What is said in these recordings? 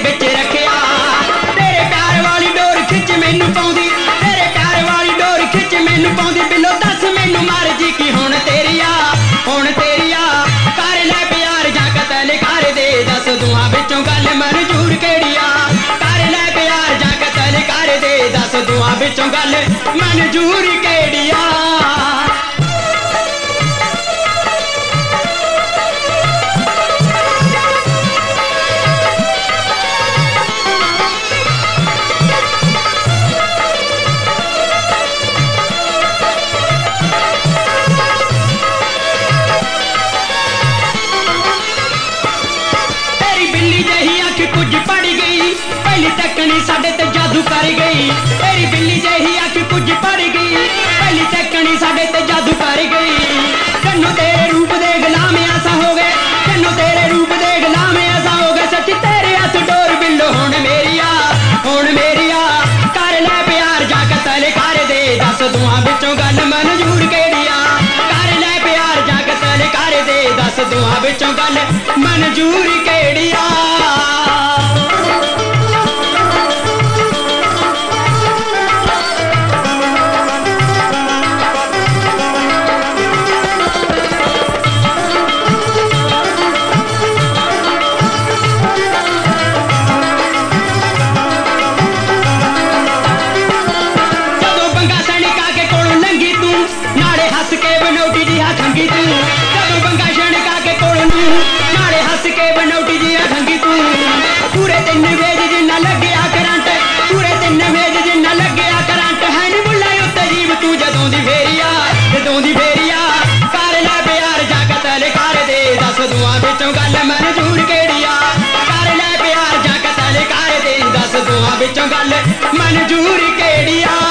विच रखिया। तेरे प्यार वाली डोर खिच मैनू पाउंदी, तेरे प्यार वाली डोर खिच मैनू पाउंदी। बिलो दस मैनू मर्जी की हुण तेरी आ, हुण तेरी आ। कर लै प्यार जां कतल कर दे, दस दुआं विचों गल मंजूर केड़ी आ। कर लै प्यार जां कतल कर दे, दस दुआं विचों गल मंजूर केड़ी आ। कुछ पड़ गई पहली तकनी साडे ते जादू कर गई। तेरी बिल्ली जही अख कुछ पड़ गई पहली तकनी साडे ते जादू कर गई। कन्नो तेरे रूप दे गुलाम ऐसा हो गए, कन्नो तेरे रूप दे गुलाम ऐसा हो गए। सच्ची तेरे हथ डोर बिल्लो हुण मेरी आ, हुण मेरी आ। कर लै प्यार जां कतल कर दे, दस दुआं विचों गल मंजूर केड़ी आ। कर लै प्यार जां कतल कर दे, दस दुआं विचों गल मंजूर केड़ी आ। हस के बनौटी जी खंगी तू, जदों बंगा शणका के कोल नू नाले हस के बनौटी जी खंगी तू। पूरे 3 वेज जिन्ना लग्या करंट, पूरे 3 वेज जिन्ना लग्या करंट। है नी मुल्ला उत्ते जीव तू जदों दी फेरिया, जदों दी फेरिया। कर लै प्यार जां कतल कर दे, दस दुआं विचों गल मंजूर केड़ी आ। कर लै प्यार जां कतल कर दे, दस दुआं विचों गल मंजूर केड़ी आ।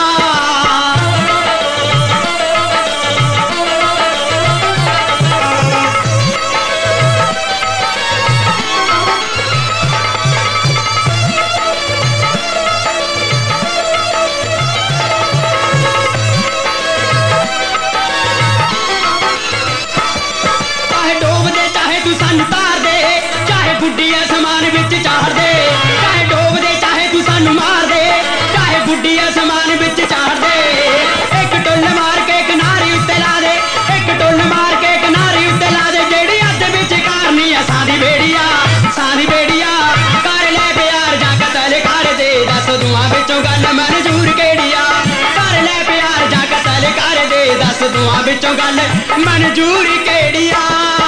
बुढ़ी आसमान विच चाड़ दे, चाहे डोब दे चाहे तू सानू मार दे। चाहे बुढ़ी आसमान विच चाड़ दे, एक टुल मार के किनारे उत्ते ला दे, एक टुल मार के किनारे उत्ते ला दे। जेड़ी अध विच कारनी असां दी बेड़िया, असां दी बेड़िया। कर लै प्यार जां कतल कर दे, दस दुआं विचों गल मंजूर केड़ी आ। कर लै प्यार जां कतल कर दे, दस दुआं विचों गल मंजूर केड़ी आ।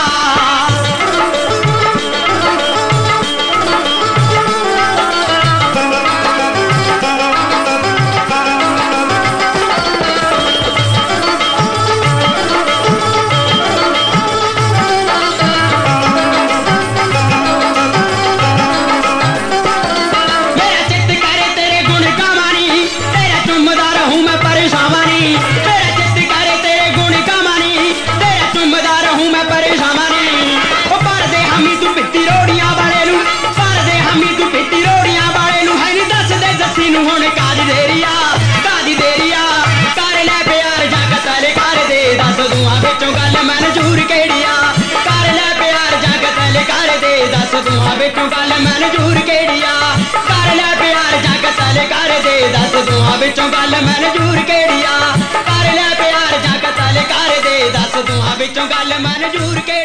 हुण कादी देरिया, कादी देरिया। कर लै प्यार जां कतल कर दे, दस दुआं विचों गल मंजूर केड़ी आ। कर लै प्यार जां कतल कर दे, दस दुआं विचों गल मंजूर केड़ी आ। कर लै प्यार जां कतल कर दे, दस दुआं विचों गल मंजूर केड़ी आ। कर लै प्यार जां कतल कर दे, दस दुआं विचों गल मंजूर केड़ी आ।